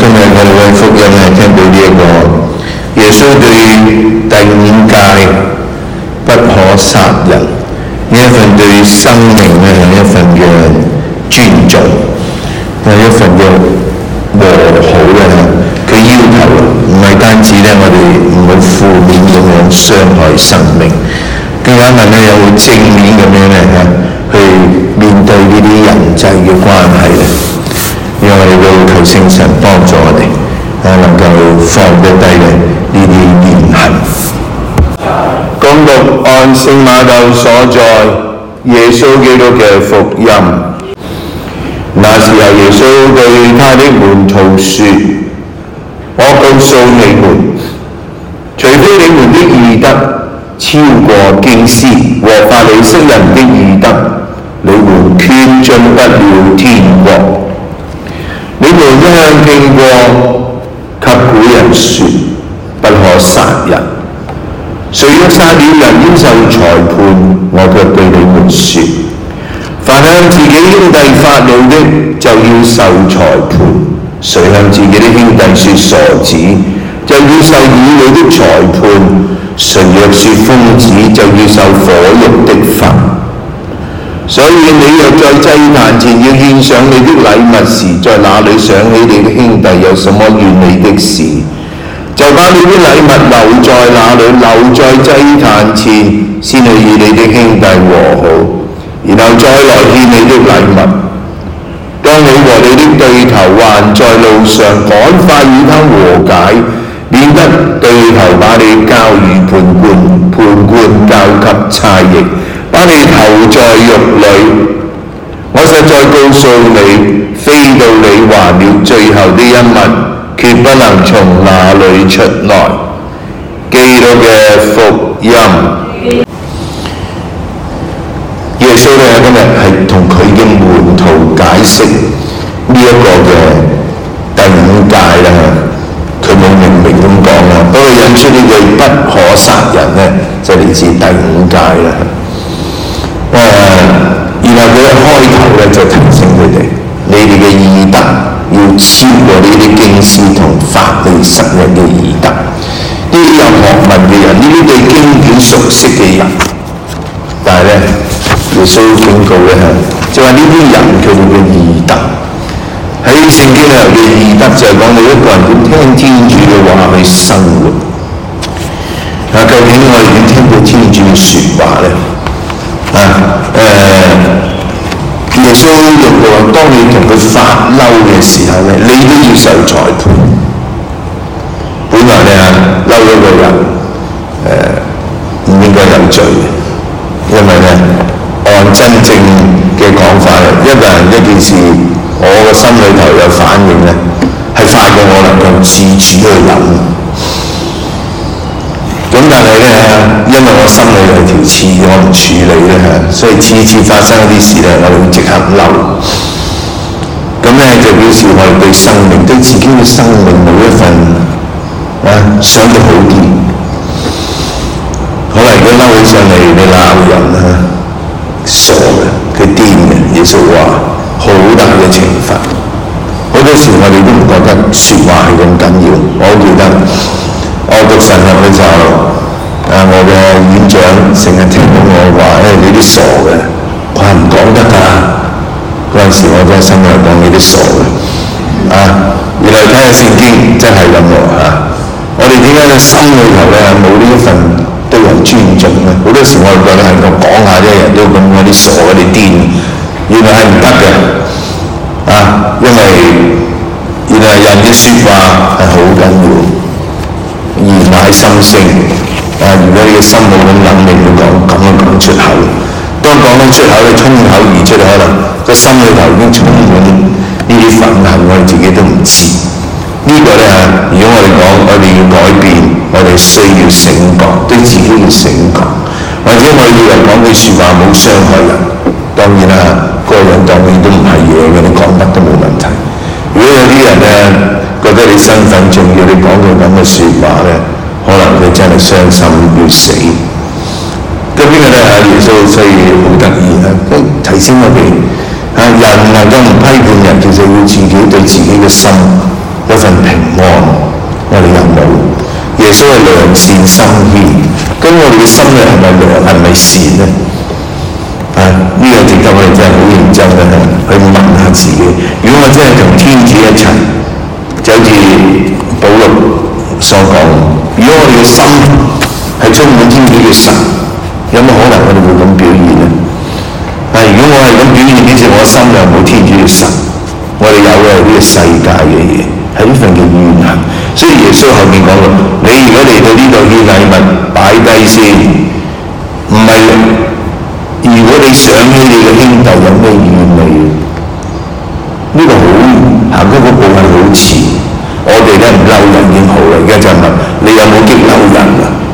今日我哋嘅福音係聽到呢一個耶穌對第5誡不可殺人呢一份對生命咧係一份嘅尊重，係一份嘅和好咧。佢要求唔係單止咧我哋唔好負面咁樣傷害生命，更加係咧有正面咁樣咧去面對呢啲人際嘅關係咧。讓我哋都求聖神幫助我哋，能夠放得低嘅呢啲言行。 恭讀按聖馬竇所在耶穌基督嘅福音。那時候耶穌對他的門徒說：我告訴你們，除非你們的義德超過經師和法利塞人的義德，你們決進不了天國。你們一向聽過給古人說不可殺人，誰若殺了人應受裁判。我卻對你們說，凡向自己兄弟發怒的就要受裁判，誰向自己的兄弟說傻子就要受兒女的裁判，誰若說瘋子就要受火獄的罰。所以你若在祭壇前要獻上你的禮物時，在那裏想起你的兄弟有什麼怨你的事，就把你的禮物留在那裏，留在祭壇前，先去與你的兄弟和好，然後再來獻你的禮物。當你和你的對頭還在路上，趕快與他和解，免得對頭把你交與判官，判官交給差役，把你投在獄裏。我實在告訴你，非到你還了最後的一文，決不能從那裏出來。基督嘅福音。耶穌咧今日係同佢嘅門徒解釋呢一個嘅第5誡啦，佢冇明明咁講啦，不過引出呢句不可殺人咧，就嚟自第5誡啦。然後佢一開頭咧就提醒佢哋，你哋嘅義德要超過呢啲經師同法利塞人嘅義德。呢啲有學問嘅人，呢啲對經典熟悉嘅人，但係咧耶穌警告咧就話呢啲人佢哋嘅義德喺聖經裏嘅義德就係講你一個人點聽天主嘅話去生活。究竟我哋點聽到天主嘅説話咧？耶穌用過，當你同佢發嬲嘅時候咧，你都要受裁判。本來咧嬲咗個人唔應該有罪嘅，因為咧按真正嘅講法，一個人一件事，我個心裏頭有反應咧，係快過我能夠自主去諗。咁但係咧，因為我心裏有條刺，我唔處理咧所以次次發生一啲事咧，我哋會即刻嬲。咁咧就表示我哋對生命、對自己嘅生命冇一份想得好啲。可能如果嬲起上嚟，你鬧人傻嘅，佢癲嘅，耶穌話好大嘅懲罰。好多時我哋都唔覺得説話係咁緊要。我記得我讀神學嘅時候，我嘅院長成日聽到我話：你啲傻嘅，我係唔講得㗎。嗰陣時我真係心裏講你啲傻嘅。原來睇下聖經真係咁喎我哋點解嘅心裏頭咧冇呢一份對人尊重咧？好多時我哋覺得係咁講下啫，人都咁嗰啲傻嗰啲癲，原來係唔得嘅。因為原來人嘅説話係好緊要。言乃心聲如果你嘅心冇咁諗，你會咁樣講出口。當講到出口，你衝口而出，可能個心裏頭已經充滿呢啲憤恨，我哋自己都唔知。呢個咧如果我哋講，我哋要改變，我哋需要醒覺，對自己要醒覺。或者我以為講句説話冇傷害人，當然個人當然都唔係嘢嘅，你講乜都冇問題。如果有啲人覺得你身份重要，你講句咁嘅説話咧，可能佢真係傷心要死。咁呢個咧耶穌所以好得意提醒我哋人能夠唔批判人，其實要自己對自己嘅心有份穌係良善心謙，咁我哋嘅心咧係咪良係咪善咧？呢個值得我哋真係好認真嘅去問下自己。如果我真係同天主一齊，就好似保祿所講，如果我哋嘅心係充滿天主嘅神，有冇可能我哋會咁表現呢？如果我係咁表現，表示我心又冇天主嘅神，我哋有嘅係呢個世界嘅嘢，係呢份嘅怨恨。所以耶穌後面講到，你如果嚟到呢度獻禮物，擺低先，唔係如果你想起你嘅兄弟有咩怨你，呢個好行嗰個步係好遲。我哋咧唔嬲人已經好啦，而家就問你有冇激嬲人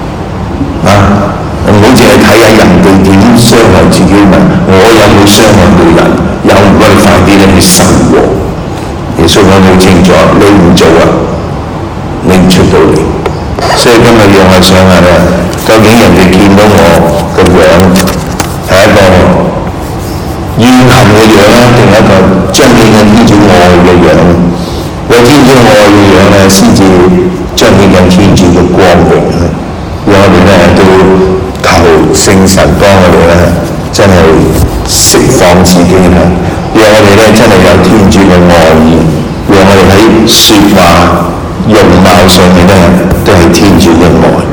唔好淨係睇下人哋點傷害自己，問我有冇傷害到人，有唔該快啲咧去修和。耶穌講得好清楚，你唔做你唔出到嚟。所以今日讓我想下咧，究竟人哋見到我個樣係一個怨恨嘅樣啦，定係一個彰顯緊天主愛嘅樣？有天主愛嘅樣咧，先至彰顯緊天主嘅光榮。讓我哋咧都求聖神幫我哋咧，真係釋放自己啦。讓我哋咧真係有天主嘅愛意，讓我哋喺説話、容貌上面咧都係天主嘅愛。